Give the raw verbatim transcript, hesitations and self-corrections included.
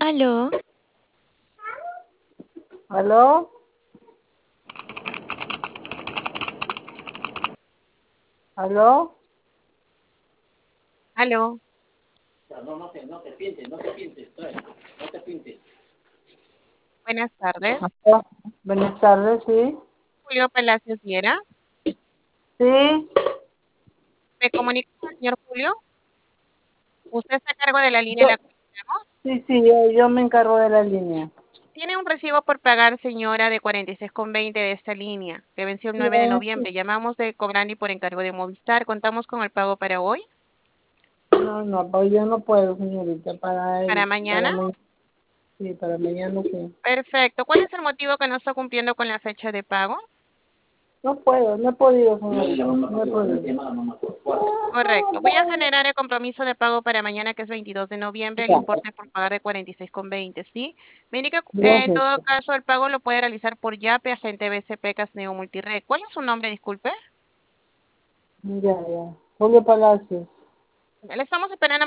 Aló, ¿Aló? ¿Aló? Aló, buenas tardes. Aló. Buenas tardes, sí. Julio Palacios Viera. Sí, ¿Me comunico con el señor Julio? ¿Usted está a cargo de la línea en yo, la que estamos? sí, sí, yo, yo me encargo de la línea. Tiene un recibo por pagar, señora, de cuarenta y seis con veinte de esta línea, que venció el nueve de No, sí. noviembre. Llamamos de Cobrani por encargo de Movistar. ¿Contamos con el pago para hoy? No, no, pues yo no puedo, señorita, para ¿Para el, mañana? para ma- sí, para mañana sí. Perfecto. ¿Cuál es el motivo que no está cumpliendo con la fecha de pago? No puedo, no he podido, señorita, no he podido. Correcto. Voy a generar el compromiso de pago para mañana, que es veintidós de noviembre, el Ya, importe por pagar de cuarenta y seis con veinte, ¿sí? Me indica, eh, en gracias. todo caso, el pago lo puede realizar por Yape, agente B C P, Casneo Multired. ¿Cuál es su nombre, disculpe? Ya, ya. Julio Palacios. Le estamos esperando